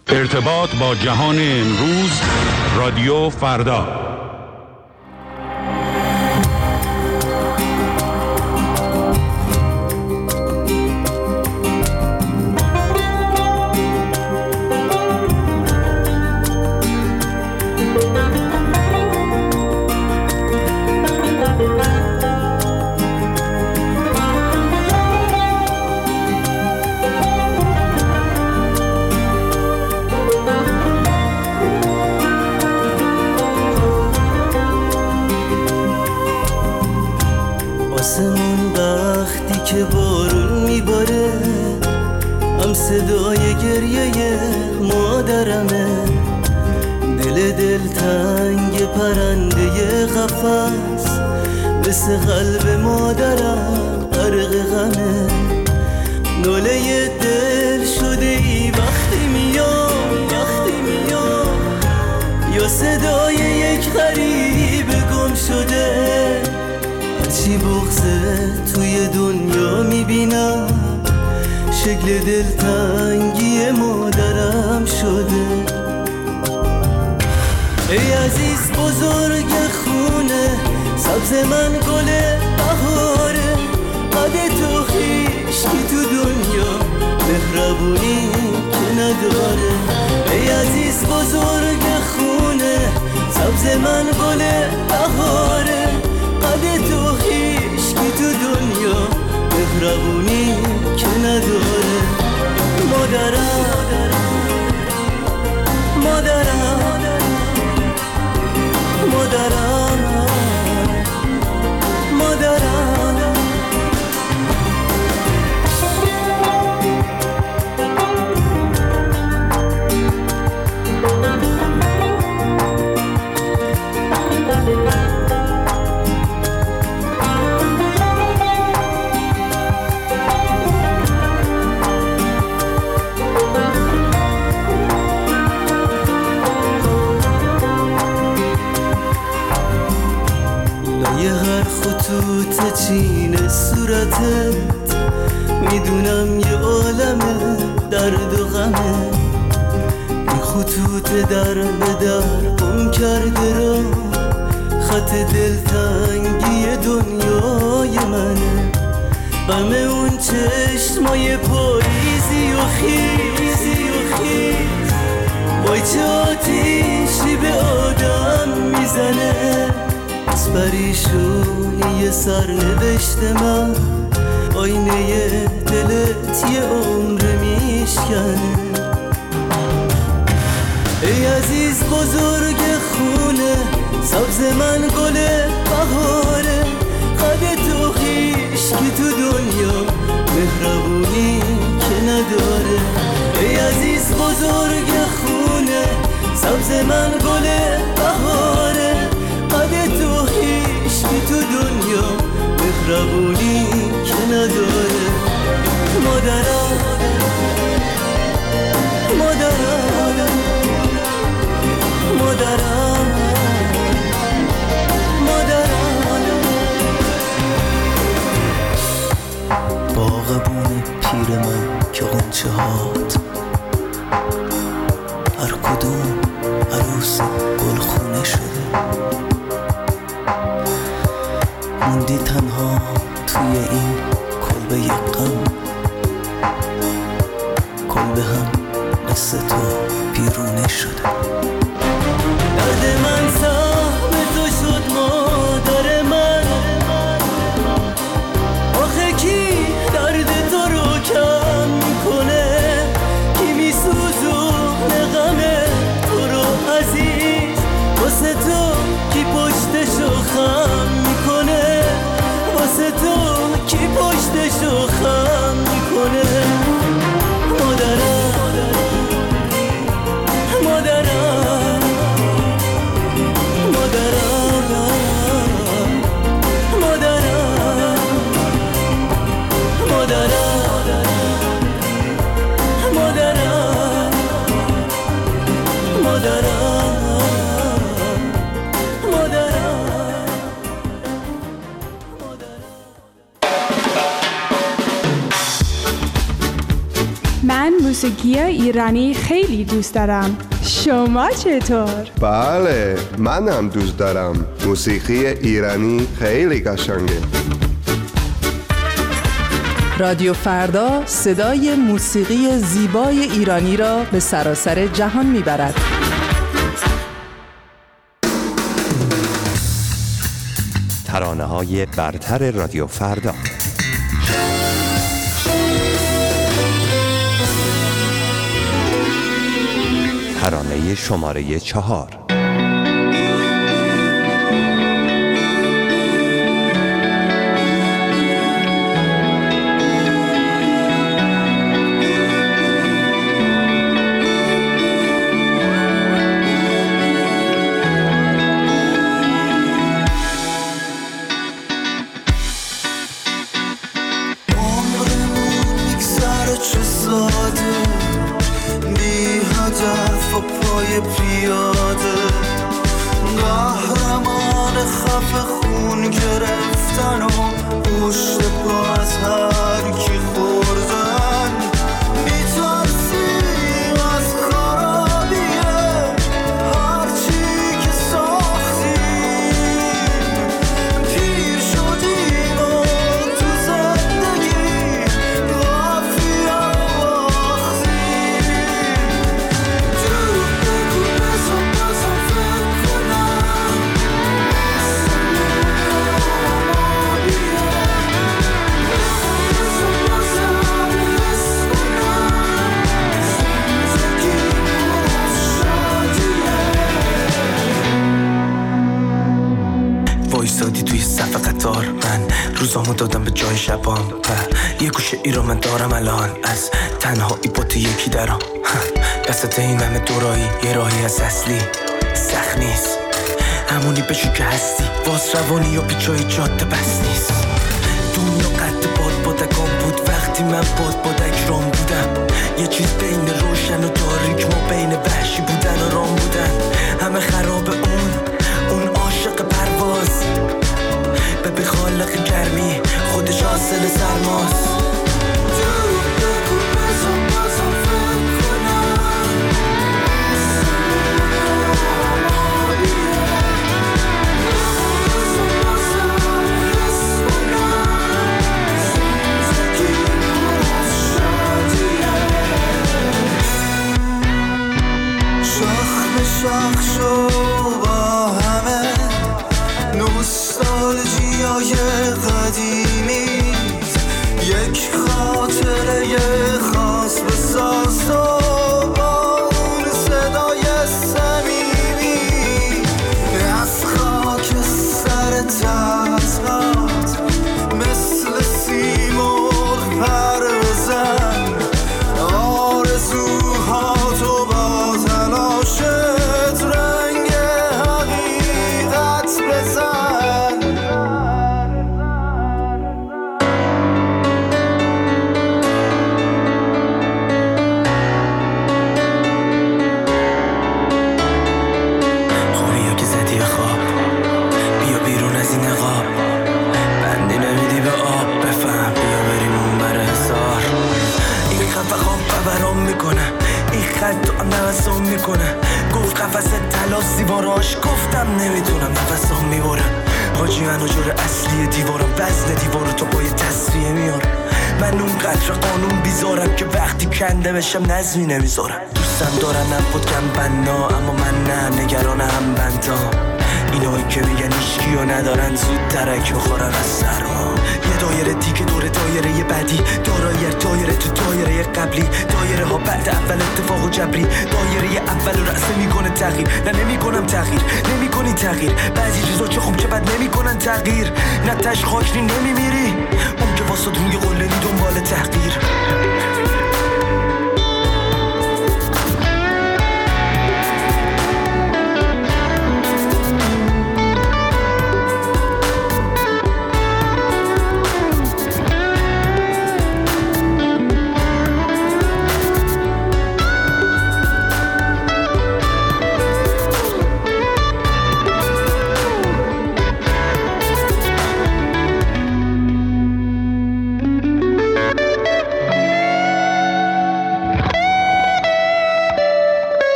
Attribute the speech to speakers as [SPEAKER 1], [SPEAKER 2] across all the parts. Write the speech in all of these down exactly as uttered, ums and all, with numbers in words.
[SPEAKER 1] ارتباط با جهان امروز، رادیو فردا.
[SPEAKER 2] آسمون وقتی که بارون میباره هم صدای گریه مادرمه، دل دل تنگ پرنده قفس مثل قلب مادرم غرق غمه. ناله دل شده ای وقتی میام وقتی میام یا صدای یک غریب گم شده. هرچی بغضه توی دنیا میبینم شکل دلتنگی مادرم شده. ای عزیز بزرگ خونه سبز من گل بهاره، قد تو خیش کی تو دنیا مهربونی که نداره. ای عزیز بزرگ خونه سبز من گل بهاره، قد تو خیش کی تو دنیا مهربونی که نداره. مادرم مادرم مادرم مادرم خطوط چین صورتت میدونم یه عالمه درد و غمه. این خطوط در به در گم کرده را خط دلتنگی دنیای منه. غم اون چشمای پاییزی و خیزی و خیز وای چه آتیشی به آدم میزنه. از پریشونی سرنوشت من آینه دلت یه عمر میشکنه. ای عزیز بزرگ خونه سبز من گل بهاره، قد تو خیش کی تو دنیا مهربونی که نداره. ای عزیز بزرگ خونه سبز من گل بهاره، قد تو خیش کی تو دنیا مهربونی که نداره. مادرم مادرم مادرم مادرم. باغبون پیر من که غنچه هات هر کدوم عروس گلخونه شده. موندی تنها توی این کلبه غم، کلبه هم مثل تو بیرونه شده. درد من سهم تو شد مادر من، آخه کی درد تو رو کم میکنه؟ کی میسوزونه غم تو رو عزیز؟ واسه تو کی پشتشو خم میکنه؟ واسه تو کی پشتشو خم میکنه؟ مادرم مادرم
[SPEAKER 3] موسیقی ایرانی خیلی دوست دارم. شما چطور؟
[SPEAKER 4] بله، منم دوست دارم. موسیقی ایرانی خیلی قشنگه.
[SPEAKER 5] رادیو فردا صدای موسیقی زیبای ایرانی را به سراسر جهان میبرد.
[SPEAKER 6] ترانه‌های برتر رادیو فردا. ترانه شماره چهار.
[SPEAKER 2] پیاده قهرمان خفه خون گرفتن و پشت پا از هر کی خوردن میترسیم از خرابیه هرچی که ساختیم پیر شدیم و تو زندگی قافیه وایسادی توی صف قطار، من روزامو دادم به جای شبام و یه گوشه ای رو من دارم الان از تنهایی با تو یکی درام. دستت این همه دورایی یه راهی از اصلی سخت نیست، همونی بشو که هستی واس روانی و پیچای جاده بس نیست. دنیا قد باد بادکان بود وقتی من باد بادک رام بودم، یه چیز بین روشن و تاریک ما بین وحشی بودن و رام بودن. همه خراب اون اون عاشق پرواز به بی خالق گرمی خودش حاصل سرماست. شخ شو با همه نوستالژیای قدیمی، یک خاطره خاص بساز و با اون صدای صمیمی از خاک سر تزهات مثل سیمرغ پر بزن آرزوهاتو با تلاشت رنگ حقیقت بزن. خوبیو که زدی خواب بیا بیرون از این نقاب، بندی نمیدی به آب بفهم بیا بریم اون بر حسار. این خفه خواب ببرام میکنه، این خط تو هم نفسام میکنه. گفت قفص تلاس دیواراش گفتم نمیتونم نفسام میبره. حاجی منو جور اصلی دیوارم وزن دیوارو تو با یه تصفیه میارم. من اون قطر قانون بیزارم که وقتی کنده بشم نظمی نمیذارم. دوستم دارم نبود کم بنا اما من نه نگران هم بندام. اینایی که میگن ایشکی و ندارن زود درک میخورن از سرما. یه دایره دیگه دور دایره یه بعدی دارایی دایره تو دایره قبلی. دایره ها بعد اول اتفاق و جبری، دایره اول و رأسه میکنه تغییر. نه نمیکنم تغییر نمیکنی تغییر، بعضی چیزا چه خوب چه بد نمیکنن تغییر. نه تش خاکنی نمیمیری اون که واسه روی قلنی دنبال تحقیر.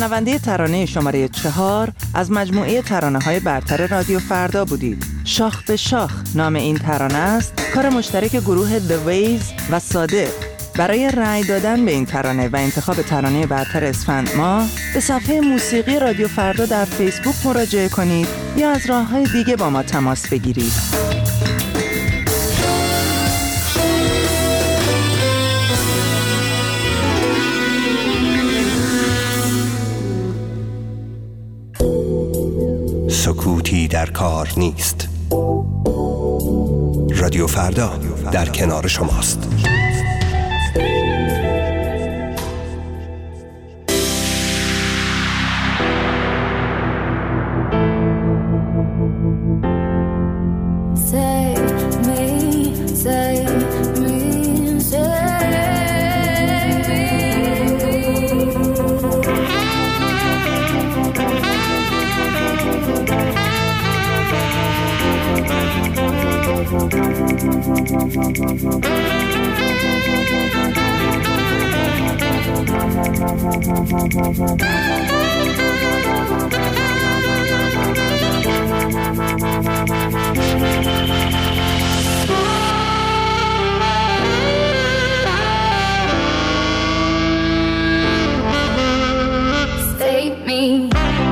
[SPEAKER 5] شنونده ترانه شماره چهار از مجموعه ترانه‌های برتر رادیو فردا بودید. شاخ به شاخ نام این ترانه است، کار مشترک گروه The Waves و صادق. برای رأی دادن به این ترانه و انتخاب ترانه برتر اسفند ماه به صفحه موسیقی رادیو فردا در فیسبوک مراجعه کنید یا از راه‌های دیگه با ما تماس بگیرید.
[SPEAKER 6] سکوتی در کار نیست. رادیو فردا در کنار شماست.
[SPEAKER 7] Save me.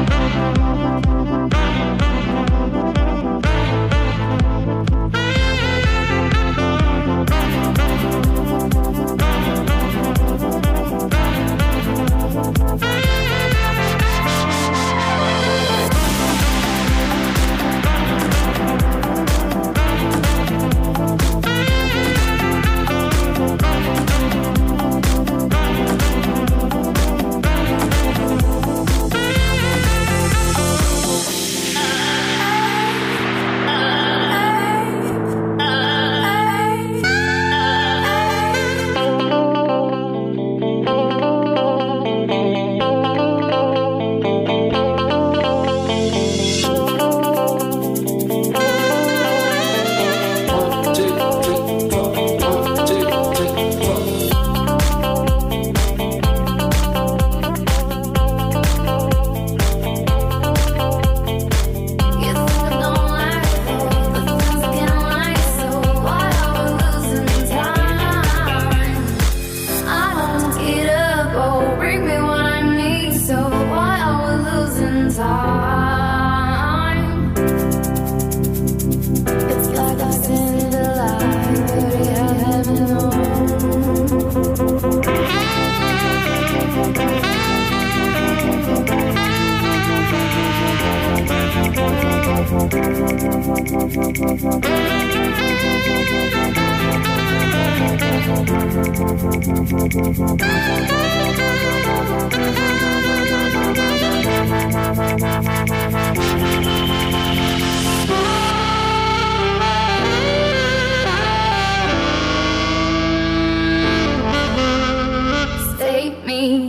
[SPEAKER 7] Save me.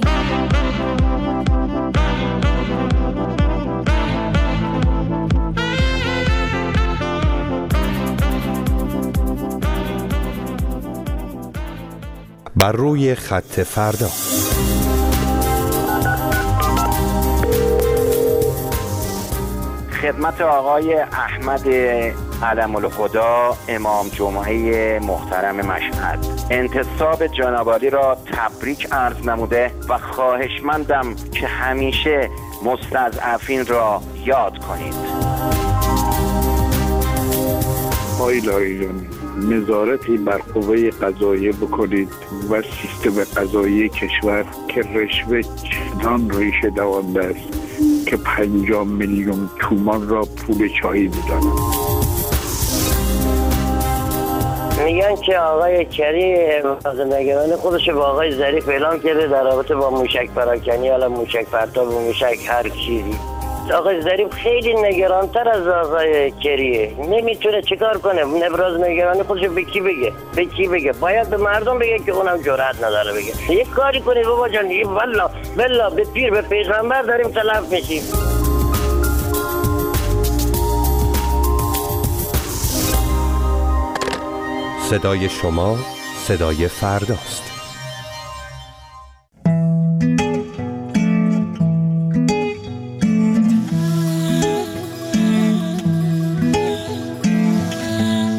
[SPEAKER 6] بر روی خط فردا.
[SPEAKER 8] خدمت آقای احمد علم الخدا امام جمعه محترم مشهد، انتصاب جنابعالی را تبریک عرض نموده و خواهشمندم که همیشه مستضعفین را یاد کنید.
[SPEAKER 9] آقای لایجانی، نظارتی بر قوه قضاییه بکنید و سیستم قضایی کشور که رشوه چنان ریشه دوانده است که پنجاه میلیون تومان را پول چایی میدانند.
[SPEAKER 10] میگن که آقای کری نگران خودش با آقای ظریف اعلام کرده در رابطه با موشک پراکنی، حالا موشک پرتاب و موشک هر چیزی. آقای ظریف خیلی نگرانتر از آقای کریه، نمیتونه چیکار کنه. ابراز نگرانی خودش به کی بگه؟ به کی بگه؟ باید به مردم بگه که اونم جرئت نداره بگه. یک کاری کنید بابا جان، والله والله به پیر به پیغمبر داریم تلف میشیم.
[SPEAKER 6] صدای شما صدای فرداست.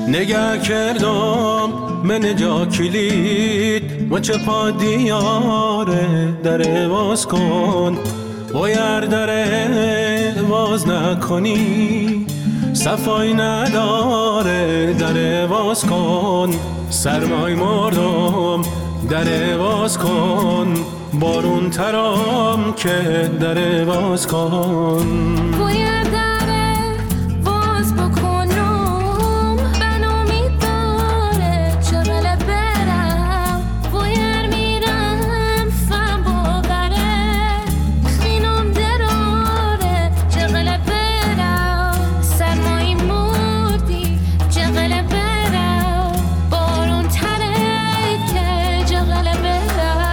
[SPEAKER 11] نگه کردم من جا کلید و چه پا دیاره در باز کن بایر در باز نکنی صفای نداره در باز کن سرمای مردم در باز کن بارون ترام که در باز کن
[SPEAKER 7] باید در باز بکنم بنامی داره چغل برم باید میرم فهم باقره خینم دراره چغل برم سرمایی مردی چغل برم بارون تره که چغل برم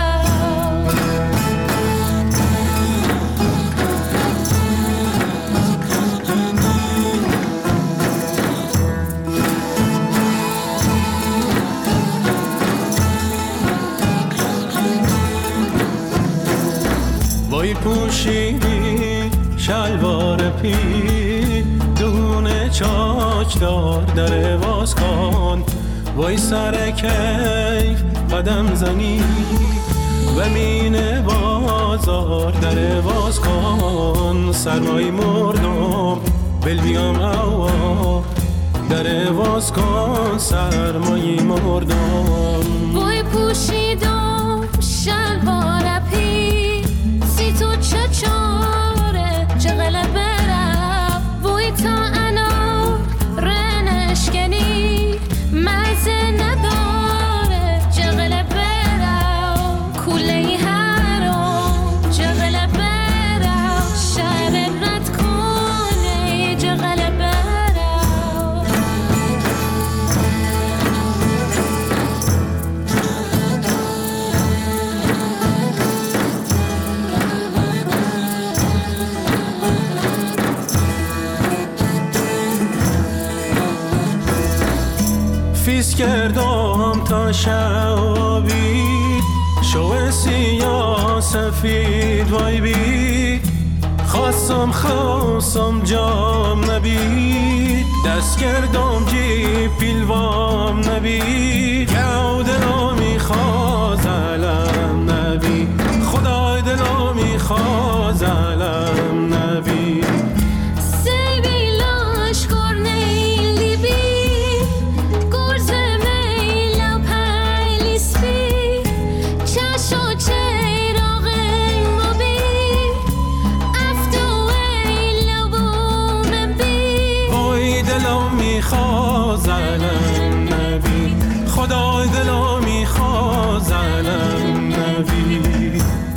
[SPEAKER 11] وای پوشیدی شلوار پی دونه چاچ دار در باز کن وای سر کیف قدم زنی و مینه بازار در باز کن سرمای مردم بل بیام اوا در باز کن سرمای مردم
[SPEAKER 7] وای پوشیدم شلوار پی سی تو چه چاره چغل برم وای تا انا رنشکنی مزه نداره چغل برم کوله هرام چغل برم شهر رد کنه چغل برم
[SPEAKER 11] فیس کردم تا شوابی شو سیاه سفید وای بی خواستم خواستم جام نبید دست کردم جی پیلوام نبید گو دلو میخواز علم نبید خدای دلو میخواز علم نبید میخواز علم نبی خدای دلو میخواز علم نبی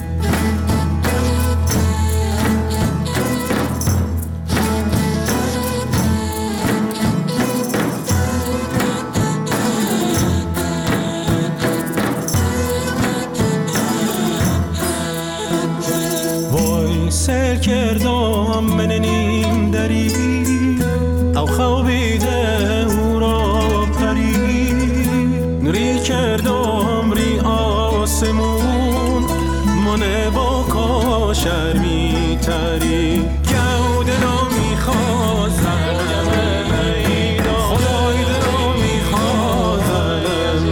[SPEAKER 11] وای سر کردم من نیم دری او خوابیده او را پری نوری کردم ری آسمون منه با کاشر می تری گو دلو میخواز علم ایدا خدای دلو میخواز علم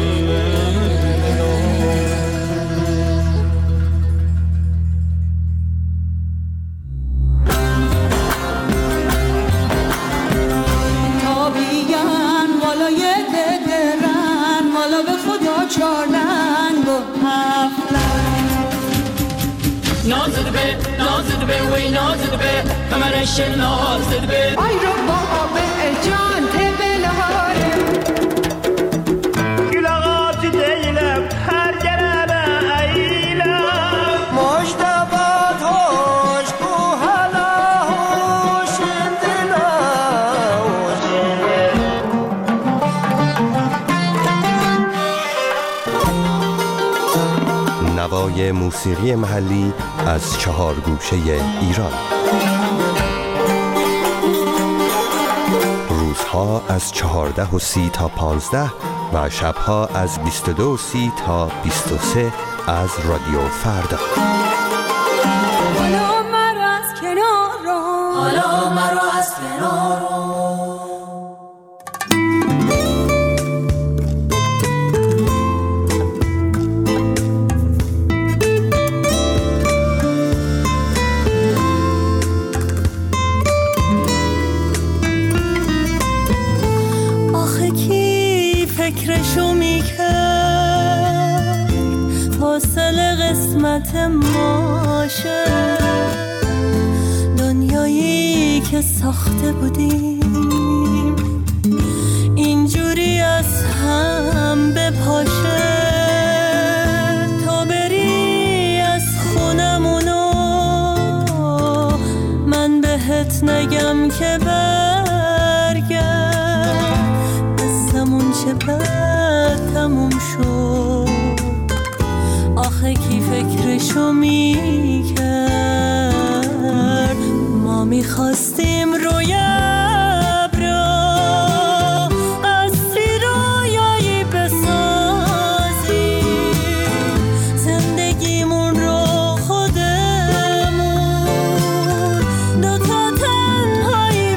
[SPEAKER 12] نازد به نازد به وی نازد به کمرش نازد به
[SPEAKER 3] آی رو بابا جان تبلهاره
[SPEAKER 12] گلغات دیلم هر گربه ایلم مجتبات هوش کو هلا هوش دلا
[SPEAKER 6] نوای موسیقی محلی از چهار گوشه ایران. روزها از چهارده و سی تا پانزده و شبها از بیست و دو و سی تا بیست و سه از رادیو فردا.
[SPEAKER 7] حالا مرا از کنار رو حالا مرا از کنار رو
[SPEAKER 13] فکرشو میکرد فاصله قسمت ماشه، دنیایی که ساخته بودیم اینجوری از هم بپاشه. تا بری از خونمونو من بهت نگم که برگرد، قصمون چه بد تموم شد، آخه کی فکرشو میکرد. ما میخواستیم روی ابرا قصری رویایی بسازیم، زندگیمون رو خودمون دوتا تنهایی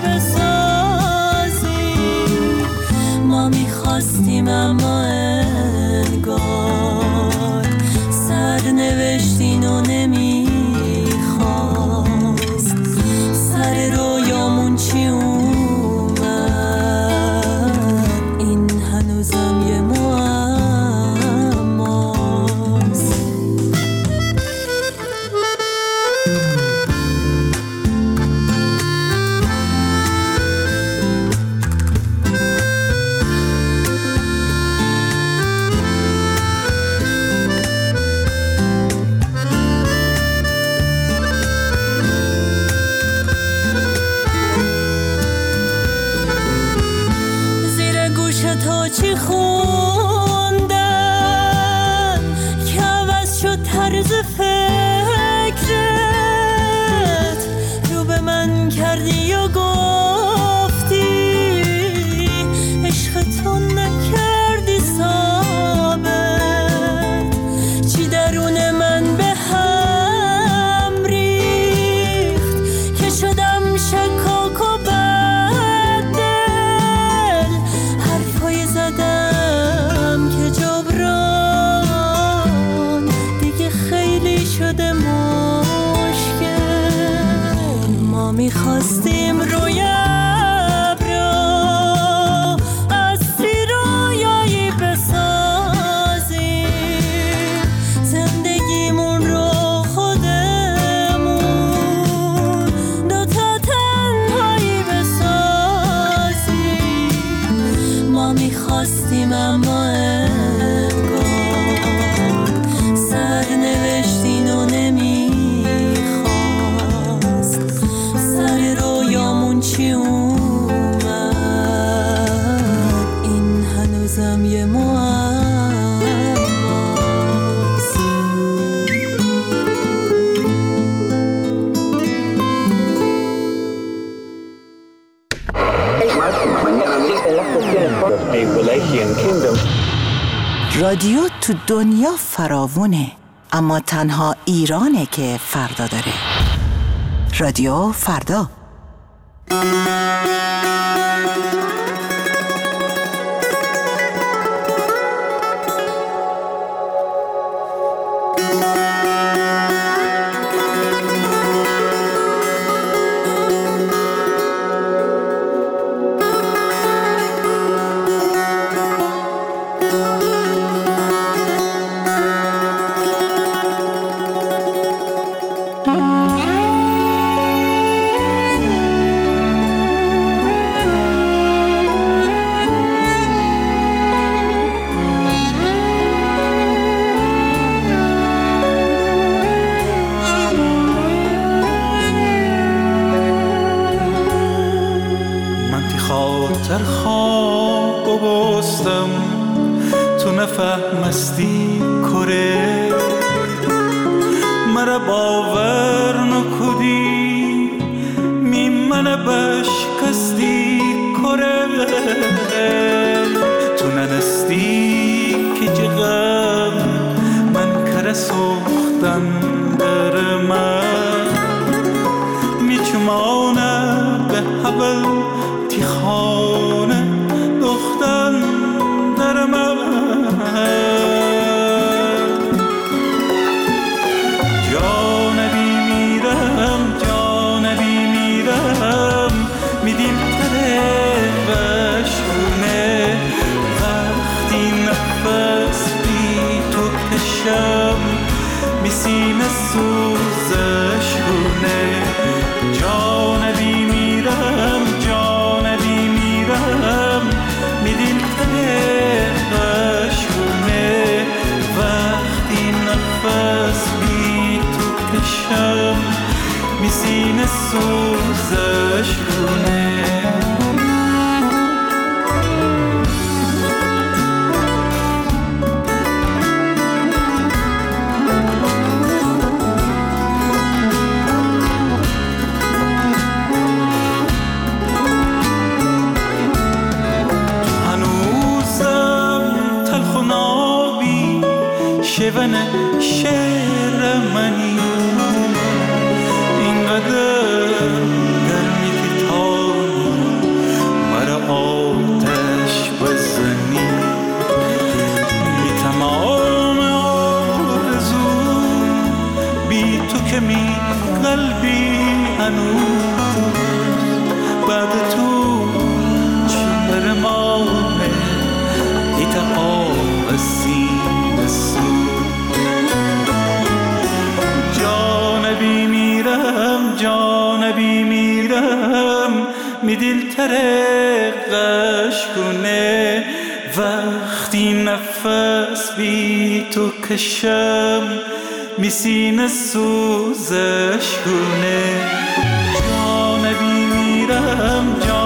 [SPEAKER 13] بسازیم. ما میخواستیم اما انگار سرنوشتین و نمیخواست، سر رویامون چی اومد این هنوزم یه معماست. تا چی خوندن که عوض شد طرز فکرت، رو به من کردی و گفتی عشقتون نکردی ثابت، چی درون من به هم ریخت که شدم شکاک و زدم که جبران دیگه خیلی شده مشکل. ما میخواستیم روی ابرا قصری رویایی بسازیم، زندگیمون رو خودمون دوتا تنهایی بسازیم. ما میخواستیم اما انگار سرنوشتین و نمیخواست، سر رویامون چی اومد این هنوزم یه معماست.
[SPEAKER 5] رادیو تو دنیا فراوونه، اما تنها ایرانه که فردا داره. رادیو فردا.
[SPEAKER 11] در خواب بستم تو نفهمستی کره، مرا باور نکدی می من بشکستی کره، تو ننستی که جغم من کره سوختن در من، می چمانه به حبل تی خانه دختن در من، جانبی میرم جانبی میرم میدیم تر شون شعر منی اینقدر گرمی که تانی مرا آتش بزنی بی تمام آرزو بی تو که می قلبی هنوز بعد تو چهر ماه ایت آب سینه سو جانبی میرم جانبی میرم می دل ترقش کنه وقتی نفس بی تو کشم می سینه سوزش کنه جانبی میرم جانبی